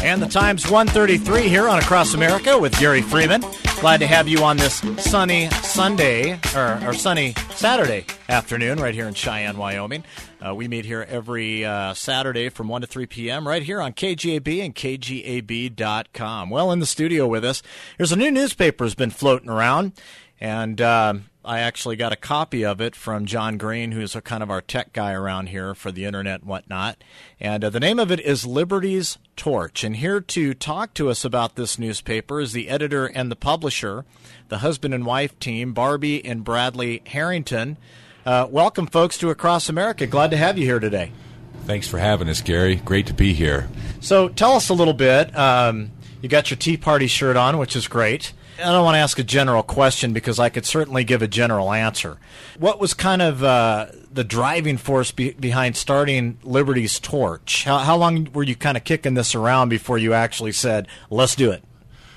And the time's 1:33 here on Across America with Gary Freeman. Glad to have you on this sunny Sunday, or sunny Saturday afternoon right here in Cheyenne, Wyoming. We meet here every Saturday from 1 to 3 p.m. right here on KGAB and KGAB.com. Well, in the studio with us, there's a new newspaper has been floating around, and I actually got a copy of it from John Green, who's a kind of our tech guy around here for the internet and whatnot. And the name of it is Liberty's Torch. And here to talk to us about this newspaper is the editor and the publisher, the husband and wife team, Barbie and Bradley Harrington. Welcome, folks, to Across America. Glad to have you here today. Thanks for having us, Gary. Great to be here. So tell us a little bit. You got your Tea Party shirt on, which is great. I don't want to ask a general question because I could certainly give a general answer. What was kind of the driving force behind starting Liberty's Torch? How long were you kind of kicking this around before you actually said, let's do it?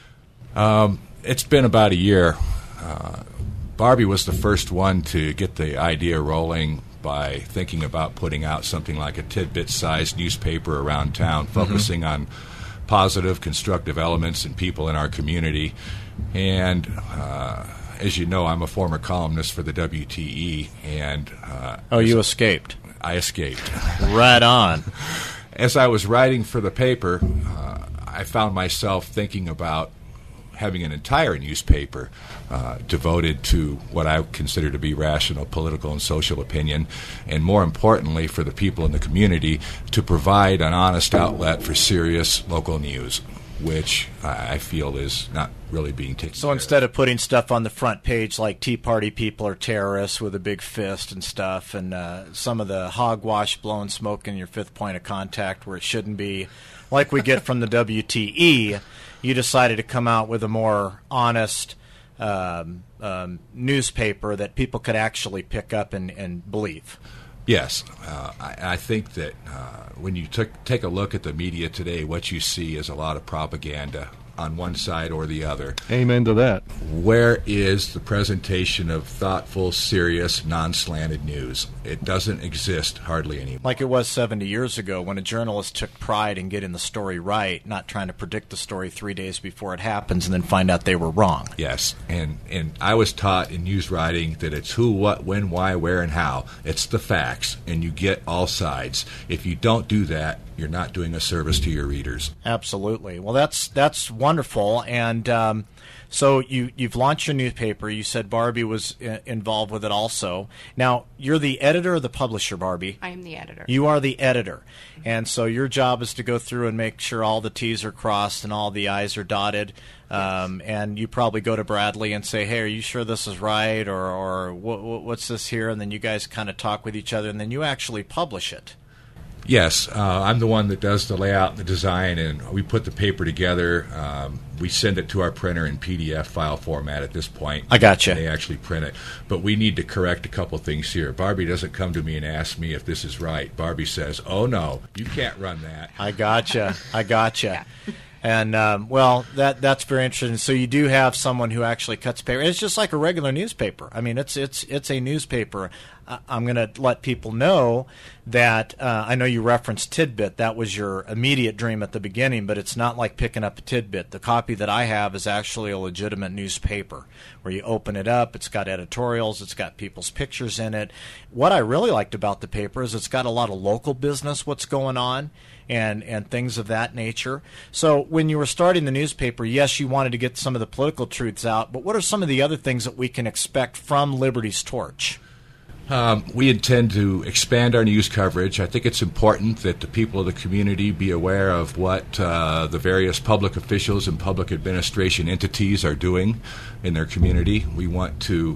It's been about a year. Barbie was the first one to get the idea rolling by thinking about putting out something like a tidbit-sized newspaper around town, focusing on positive, constructive elements and people in our community. And as you know, I'm a former columnist for the WTE. And you escaped. I escaped. Right on. As I was writing for the paper, I found myself thinking about having an entire newspaper devoted to what I consider to be rational political and social opinion, and more importantly for the people in the community, to provide an honest outlet for serious local news, which I feel is not really being taken So instead of putting stuff on the front page like Tea Party people are terrorists with a big fist and stuff, and some of the hogwash blowing smoke in your fifth point of contact where it shouldn't be, like we get from the WTE, you decided to come out with a more honest newspaper that people could actually pick up and believe. Yes. I think that when you take a look at the media today, what you see is a lot of propaganda on one side or the other. Amen to that. Where is the presentation of thoughtful, serious, non-slanted news? It doesn't exist hardly anymore. Like it was 70 years ago when a journalist took pride in getting the story right, not trying to predict the story 3 days before it happens and then find out they were wrong. Yes, and I was taught in news writing that it's who, what, when, why, where, and how. It's the facts, and you get all sides. If you don't do that, you're not doing a service to your readers. Absolutely. Well, that's wonderful. And so you've launched your newspaper. You said Barbie was involved with it also. Now, you're the editor or the publisher, Barbie? I am the editor. You are the editor. And so your job is to go through and make sure all the T's are crossed and all the I's are dotted. And you probably go to Bradley and say, hey, are you sure this is right? Or what's this here? And then you guys kind of talk with each other, and then you actually publish it. Yes, I'm the one that does the layout and the design, and we put the paper together. We send it to our printer in PDF file format at this point. I gotcha. They actually print it. But we need to correct a couple things here. Barbie doesn't come to me and ask me if this is right. Barbie says, oh, no, you can't run that. I gotcha. Yeah. And, well, that's very interesting. So you do have someone who actually cuts paper. It's just like a regular newspaper. I mean, it's a newspaper. I'm going to let people know that I know you referenced Tidbit. That was your immediate dream at the beginning, but it's not like picking up a Tidbit. The copy that I have is actually a legitimate newspaper where you open it up. It's got editorials. It's got people's pictures in it. What I really liked about the paper is it's got a lot of local business, what's going on, and things of that nature. So when you were starting the newspaper, yes, you wanted to get some of the political truths out, but what are some of the other things that we can expect from Liberty's Torch? We intend to expand our news coverage. I think it's important that the people of the community be aware of what the various public officials and public administration entities are doing in their community. We want to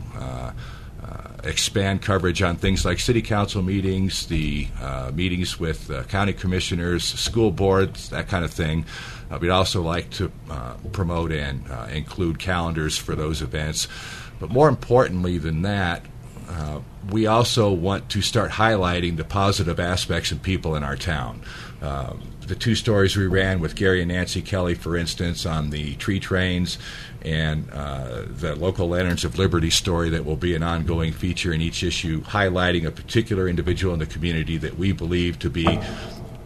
expand coverage on things like city council meetings, the meetings with county commissioners, school boards, that kind of thing. We'd also like to promote and include calendars for those events. But more importantly than that, we also want to start highlighting the positive aspects and people in our town. The two stories we ran with Gary and Nancy Kelly, for instance, on the tree trains, and the Local Lanterns of Liberty story that will be an ongoing feature in each issue, highlighting a particular individual in the community that we believe to be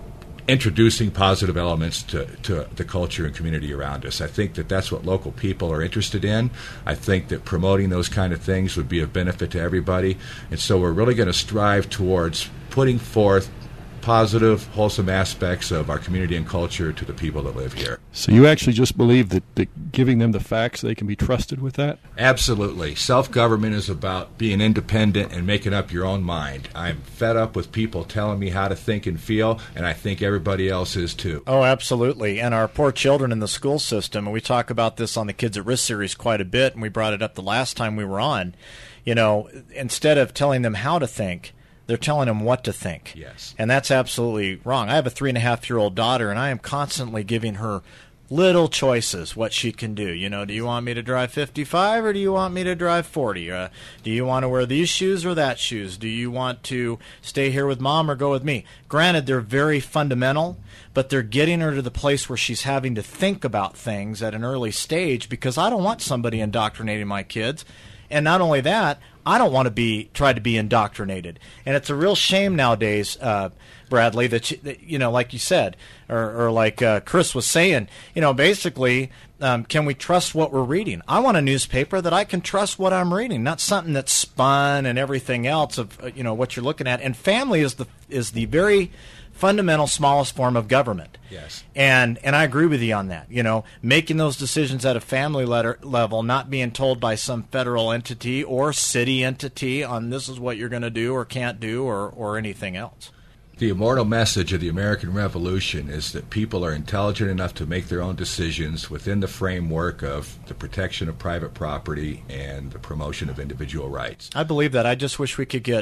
introducing positive elements to the culture and community around us. I think that that's what local people are interested in. I think that promoting those kind of things would be of benefit to everybody. And so we're really going to strive towards putting forth positive, wholesome aspects of our community and culture to the people that live here. So you actually just believe that giving them the facts, they can be trusted with that? Absolutely. Self-government is about being independent and making up your own mind. I'm fed up with people telling me how to think and feel, and I think everybody else is too. Oh, absolutely. And our poor children in the school system, and we talk about this on the Kids at Risk series quite a bit, and we brought it up the last time we were on. You know, instead of telling them how to think, they're telling them what to think. Yes. And that's absolutely wrong. I have a 3.5-year-old daughter, and I am constantly giving her little choices what she can do. You know, do you want me to drive 55 or do you want me to drive 40? Do you want to wear these shoes or that shoes? Do you want to stay here with mom or go with me? Granted, they're very fundamental, but they're getting her to the place where she's having to think about things at an early stage, because I don't want somebody indoctrinating my kids. And not only that, I don't want to try to be indoctrinated. And it's a real shame nowadays, Bradley, that you know, like you said, or like Chris was saying, you know, basically, can we trust what we're reading? I want a newspaper that I can trust what I'm reading, not something that's spun and everything else of you know what you're looking at. And family is the very fundamental smallest form of government. Yes. And I agree with you on that. You know, making those decisions at a family level, not being told by some federal entity or city entity on this is what you're going to do or can't do or anything else. The immortal message of the American Revolution is that people are intelligent enough to make their own decisions within the framework of the protection of private property and the promotion of individual rights. I believe that. I just wish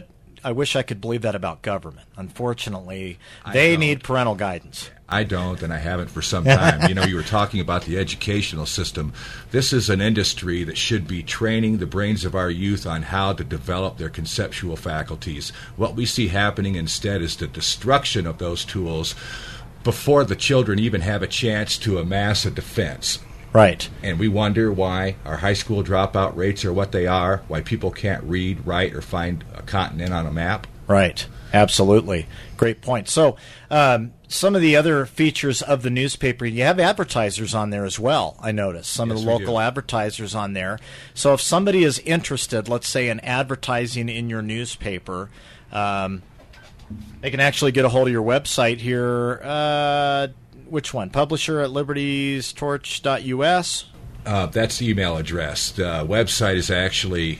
I wish I could believe that about government. Unfortunately, they need parental guidance. I don't, and I haven't for some time. You know, you were talking about the educational system. This is an industry that should be training the brains of our youth on how to develop their conceptual faculties. What we see happening instead is the destruction of those tools before the children even have a chance to amass a defense. Right. And we wonder why our high school dropout rates are what they are, why people can't read, write, or find a continent on a map. Right. Absolutely. Great point. So some of the other features of the newspaper, you have advertisers on there as well, I noticed. Some of the local advertisers on there. So if somebody is interested, let's say, in advertising in your newspaper, they can actually get a hold of your website here. Which one? Publisher at libertiestorch.us? That's the email address. The website is actually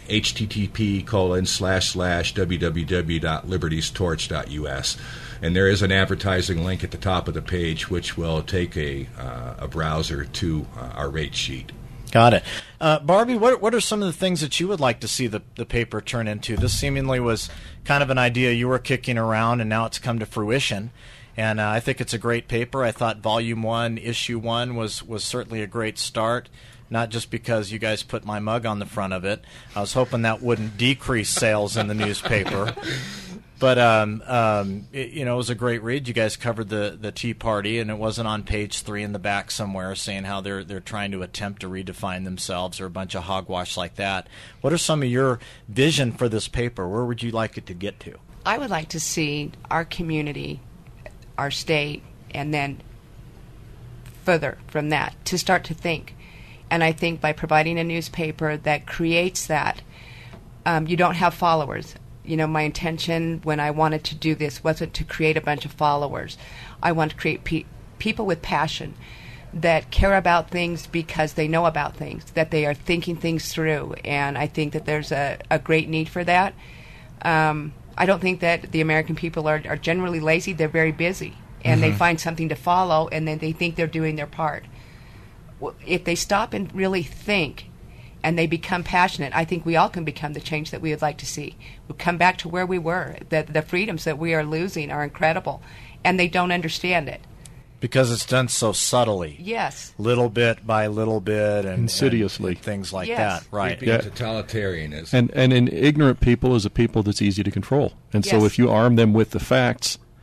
http://www.libertiestorch.us. And there is an advertising link at the top of the page which will take a browser to our rate sheet. Got it. Barbie, what are some of the things that you would like to see the paper turn into? This seemingly was kind of an idea you were kicking around, and now it's come to fruition. And I think it's a great paper. I thought Volume 1, Issue 1 was certainly a great start, not just because you guys put my mug on the front of it. I was hoping that wouldn't decrease sales in the newspaper. But, it was a great read. You guys covered the Tea Party, and it wasn't on page 3 in the back somewhere saying how they're trying to attempt to redefine themselves or a bunch of hogwash like that. What are some of your vision for this paper? Where would you like it to get to? I would like to see our community, our state, and then further from that to start to think. And I think by providing a newspaper that creates that, you don't have followers. You know, my intention when I wanted to do this wasn't to create a bunch of followers. I want to create people with passion that care about things because they know about things, that they are thinking things through. And I think that there's a great need for that. I don't think that the American people are generally lazy. They're very busy, and they find something to follow, and then they think they're doing their part. Well, if they stop and really think, and they become passionate, I think we all can become the change that we would like to see. We'll come back to where we were. The freedoms that we are losing are incredible, and they don't understand it. Because it's done so subtly. Yes. Little bit by little bit. And insidiously. And things like Yes. that. Right. Being totalitarianism. And an ignorant people is a people that's easy to control. And so Yes. if you arm them with the facts,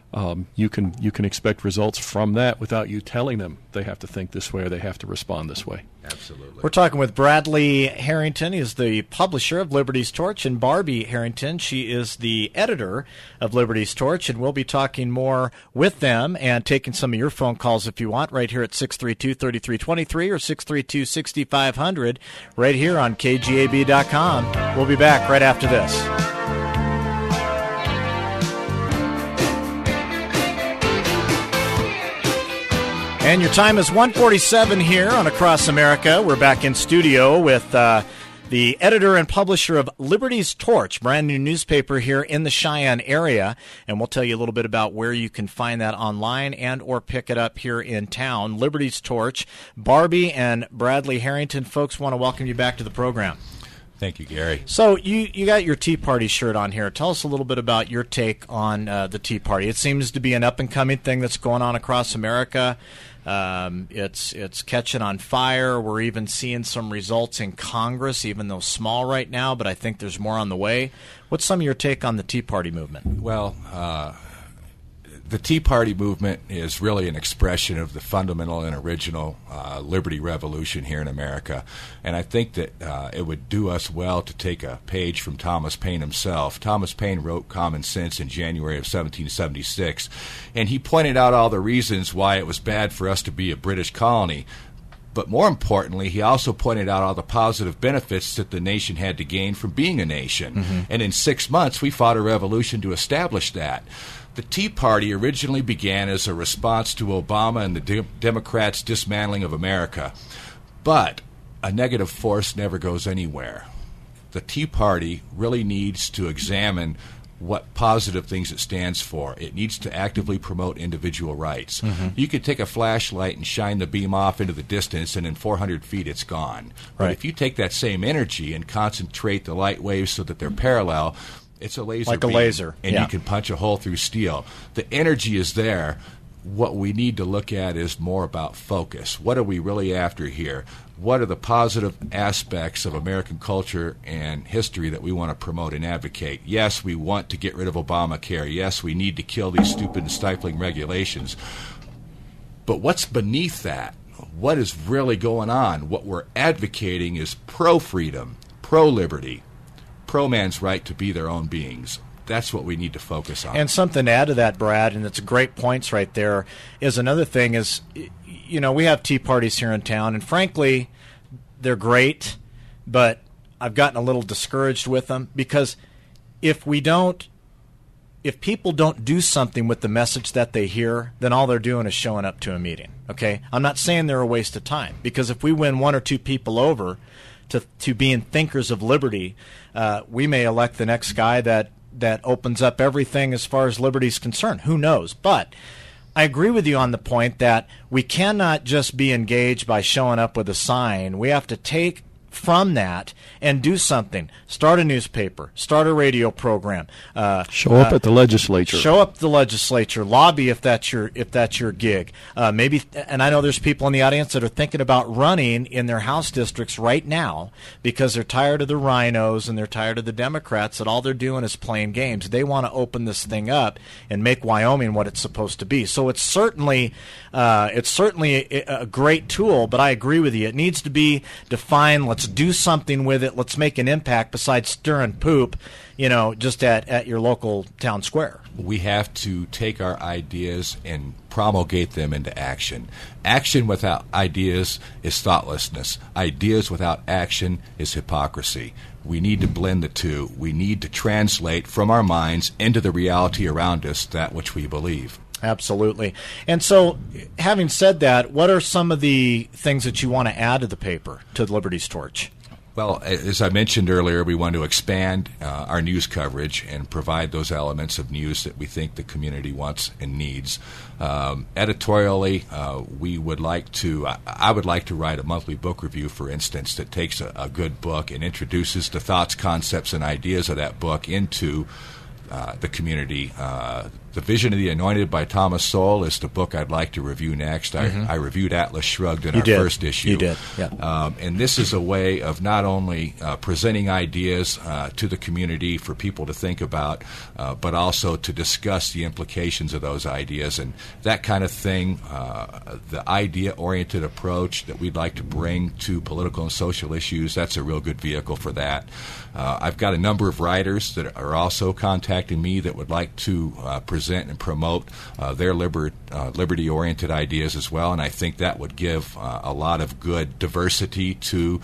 you can expect results from that without you telling them they have to think this way or they have to respond this way. Absolutely. We're talking with Bradley Harrington. He's the publisher of Liberty's Torch, and Barbie Harrington. She is the editor of Liberty's Torch, and we'll be talking more with them and taking some of your phone calls if you want, right here at 632-3323 or 632-6500, right here on KGAB.com. We'll be back right after this. And your time is 1:47 here on Across America. We're back in studio with the editor and publisher of Liberty's Torch, brand new newspaper here in the Cheyenne area. And we'll tell you a little bit about where you can find that online and or pick it up here in town. Liberty's Torch. Barbie and Bradley Harrington, folks, want to welcome you back to the program. Thank you, Gary. So you got your Tea Party shirt on here. Tell us a little bit about your take on the Tea Party. It seems to be an up-and-coming thing that's going on across America. It's catching on fire. We're even seeing some results in Congress, even though small right now, but I think there's more on the way. What's some of your take on the Tea Party movement? Well, the Tea Party movement is really an expression of the fundamental and original liberty revolution here in America. And I think that it would do us well to take a page from Thomas Paine himself. Thomas Paine wrote Common Sense in January of 1776, and he pointed out all the reasons why it was bad for us to be a British colony. But more importantly, he also pointed out all the positive benefits that the nation had to gain from being a nation. Mm-hmm. And in 6 months, we fought a revolution to establish that. The Tea Party originally began as a response to Obama and the Democrats' dismantling of America. But a negative force never goes anywhere. The Tea Party really needs to examine what positive things it stands for. It needs to actively promote individual rights. Mm-hmm. You could take a flashlight and shine the beam off into the distance, and in 400 feet it's gone. Right. But if you take that same energy and concentrate the light waves so that they're parallel, it's a laser like beam, a laser, and you can punch a hole through steel. The energy is there. What we need to look at is more about focus. What are we really after here? What are the positive aspects of American culture and history that we want to promote and advocate? Yes, we want to get rid of Obamacare. Yes, we need to kill these stupid and stifling regulations. But what's beneath that? What is really going on? What we're advocating is pro-freedom, pro-liberty, pro-man's right to be their own beings. That's what we need to focus on. And something to add to that, Brad, and it's great points right there, is another thing is, you know, we have tea parties here in town, and frankly, they're great, but I've gotten a little discouraged with them because if people don't do something with the message that they hear, then all they're doing is showing up to a meeting, okay? I'm not saying they're a waste of time, because if we win one or two people over to being thinkers of liberty, we may elect the next guy that opens up everything as far as liberty is concerned. Who knows? But I agree with you on the point that we cannot just be engaged by showing up with a sign. We have to take from that and do something. Start a newspaper. Start a radio program. Show up at the legislature. Show up at the legislature. Lobby if that's your gig. Maybe, and I know there's people in the audience that are thinking about running in their House districts right now because they're tired of the rhinos and they're tired of the Democrats that all they're doing is playing games. They want to open this thing up and make Wyoming what it's supposed to be. So it's certainly a great tool, but I agree with you. It needs to be defined. Let's do something with it. Let's make an impact besides stirring poop, just at your local town square. We have to take our ideas and promulgate them into action. Action without ideas is thoughtlessness. Ideas without action is hypocrisy. We need to blend the two. We need to translate from our minds into the reality around us that which we believe. Absolutely. And so, having said that, what are some of the things that you want to add to the paper, to Liberty's Torch? Well, as I mentioned earlier, we want to expand our news coverage and provide those elements of news that we think the community wants and needs. Editorially, I would like to write a monthly book review, for instance, that takes a good book and introduces the thoughts, concepts, and ideas of that book into the community The Vision of the Anointed by Thomas Sowell is the book I'd like to review next. I reviewed Atlas Shrugged in our first issue. You did, yeah. And this is a way of not only presenting ideas to the community for people to think about, but also to discuss the implications of those ideas. And that kind of thing, the idea-oriented approach that we'd like to bring to political and social issues, that's a real good vehicle for that. I've got a number of writers that are also contacting me that would like to present and promote their liberty-oriented ideas as well, and I think that would give a lot of good diversity to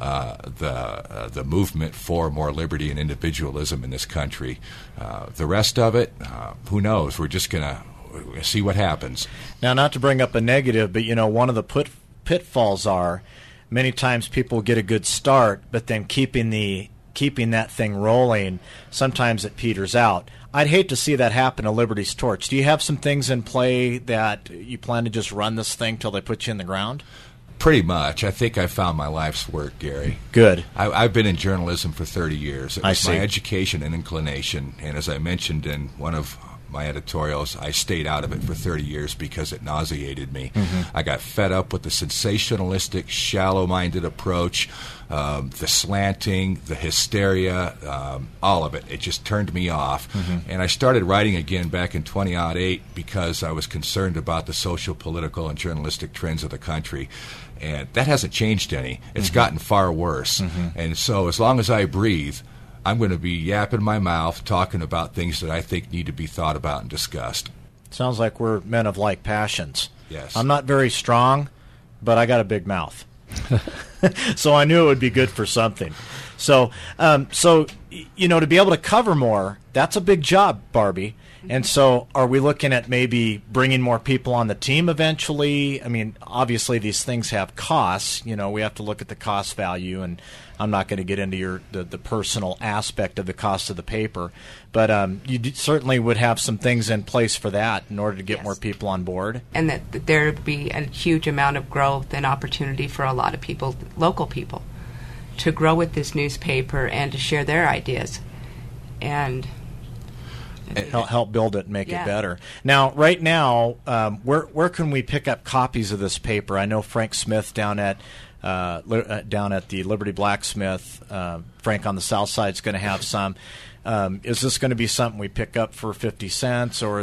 the movement for more liberty and individualism in this country. The rest of it, who knows? We're just going to see what happens. Now, not to bring up a negative, but one of the pitfalls are many times people get a good start, but then keeping that thing rolling, sometimes it peters out. I'd hate to see that happen to Liberty's Torch. Do you have some things in play that you plan to just run this thing till they put you in the ground? Pretty much. I think I found my life's work, Gary. Good. I've been in journalism for 30 years. It was my education and inclination, and as I mentioned in one of my editorials, I stayed out of it for 30 years because it nauseated me. I got fed up with the sensationalistic, shallow-minded approach, the slanting, the hysteria, all of it. It just turned me off. And I started writing again back in 2008 because I was concerned about the social, political, and journalistic trends of the country. And that hasn't changed any. It's gotten far worse. And so as long as I breathe, I'm going to be yapping my mouth, talking about things that I think need to be thought about and discussed. Sounds like we're men of like passions. Yes. I'm not very strong, but I got a big mouth. So I knew it would be good for something. So, to be able to cover more, that's a big job, Barbie. And so are we looking at maybe bringing more people on the team eventually? I mean, obviously these things have costs. We have to look at the cost value, and I'm not going to get into the personal aspect of the cost of the paper. But you certainly would have some things in place for that in order to get more people on board. And that there would be a huge amount of growth and opportunity for a lot of people, local people, to grow with this newspaper and to share their ideas. And help build it and make it better. Now, right now, where can we pick up copies of this paper? I know Frank Smith down at the Liberty Blacksmith, Frank on the South Side, is going to have some. Is this going to be something we pick up for 50 cents, or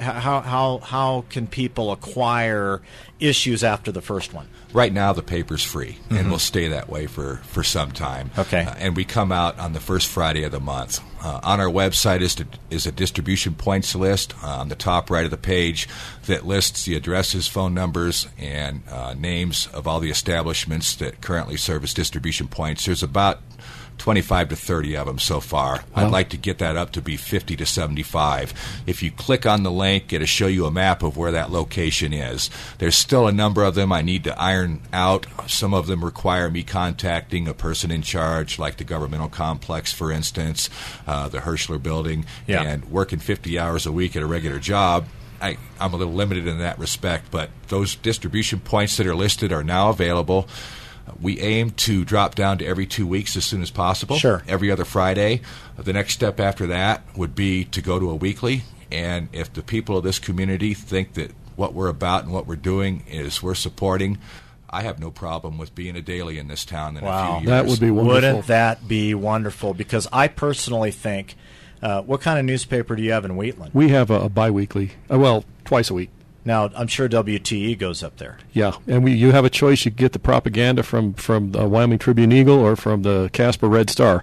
how can people acquire issues after the first one? Right now, the paper's free, and will stay that way for some time. Okay. And we come out on the first Friday of the month. On our website is a distribution points list on the top right of the page that lists the addresses, phone numbers, and names of all the establishments that currently serve as distribution points. There's about 25 to 30 of them so far. I'd like to get that up to be 50 to 75. If you click on the link, it'll show you a map of where that location is. There's still a number of them I need to iron out. Some of them require me contacting a person in charge, like the governmental complex, for instance, the Hirschler building, and working 50 hours a week at a regular job. I'm a little limited in that respect, but those distribution points that are listed are now available. We aim to drop down to every 2 weeks as soon as possible. Sure. Every other Friday. The next step after that would be to go to a weekly. And if the people of this community think that what we're about and what we're doing is worth supporting, I have no problem with being a daily in this town in a few years. That would be wonderful. Wouldn't that be wonderful? Because I personally think, what kind of newspaper do you have in Wheatland? We have a biweekly, twice a week. Now, I'm sure WTE goes up there. Yeah, and you have a choice. You can get the propaganda from the Wyoming Tribune Eagle or from the Casper Red Star.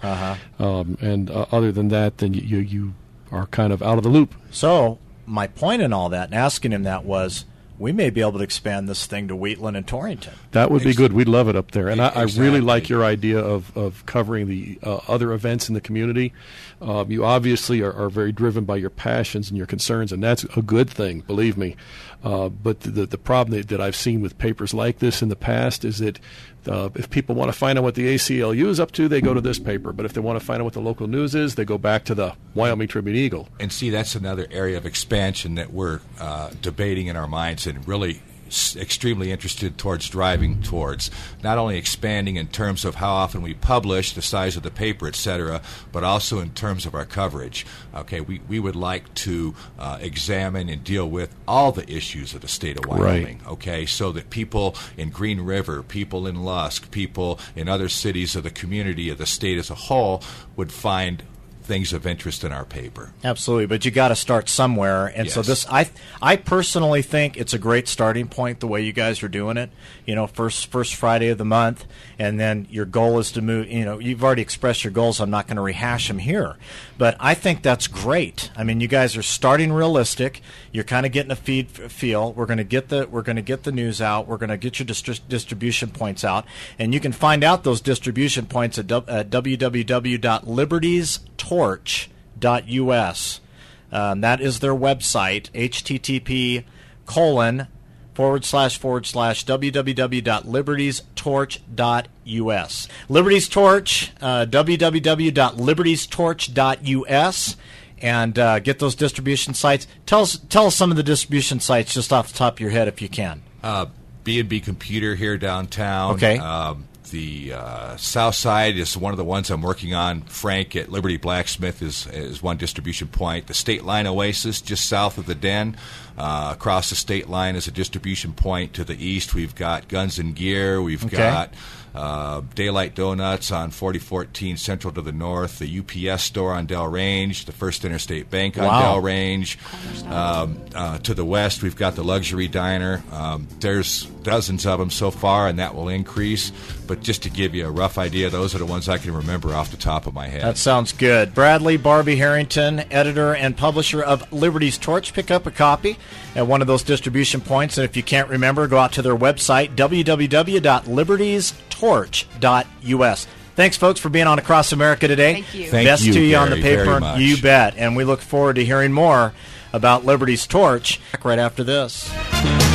And other than that, then you are kind of out of the loop. So my point in all that and asking him that was, we may be able to expand this thing to Wheatland and Torrington. That would be good. We'd love it up there. And I really like your idea of covering the other events in the community. You obviously are very driven by your passions and your concerns, and that's a good thing, believe me. But the problem that I've seen with papers like this in the past is that if people want to find out what the ACLU is up to, they go to this paper. But if they want to find out what the local news is, they go back to the Wyoming Tribune Eagle. And see, that's another area of expansion that we're debating in our minds and really extremely interested towards driving towards. Not only expanding in terms of how often we publish, the size of the paper, etc., but also in terms of our coverage. Okay, we would like to examine and deal with all the issues of the state of Wyoming. Right. Okay, so that people in Green River, people in Lusk, people in other cities of the community of the state as a whole would find things of interest in our paper. Absolutely, but you got to start somewhere, and Yes. so this, I personally think it's a great starting point the way you guys are doing it. You know, first Friday of the month, and then your goal is to move. You know, you've already expressed your goals. I'm not going to rehash them here, but I think that's great. I mean, you guys are starting realistic. You're kind of getting a feel. We're going to get the news out. We're going to get your distribution points out, and you can find out those distribution points at www.libertiestorch.us. That is their website, http://www.libertiestorch.us. Liberties Torch, www.libertiestorch.us, and get those distribution sites. Tell us some of the distribution sites just off the top of your head if you can. B&B Computer here downtown. Okay. The South Side is one of the ones I'm working on. Frank at Liberty Blacksmith is one distribution point. The State Line Oasis, just south of the Den, across the state line, is a distribution point. To the east, we've got Guns and Gear. We've got Daylight Donuts on 4014 Central to the north. The UPS store on Del Range. The First Interstate Bank on Del Range. To the west, we've got the Luxury Diner. There's dozens of them so far, and that will increase. But just to give you a rough idea, those are the ones I can remember off the top of my head. That sounds good. Bradley Barbie Harrington, editor and publisher of Liberty's Torch. Pick up a copy at one of those distribution points. And if you can't remember, go out to their website, www.libertiestorch.us. Thanks, folks, for being on Across America today. Thank you. Thank Best you, to you on the Gary, paper. very much. You bet. And we look forward to hearing more about Liberty's Torch right after this.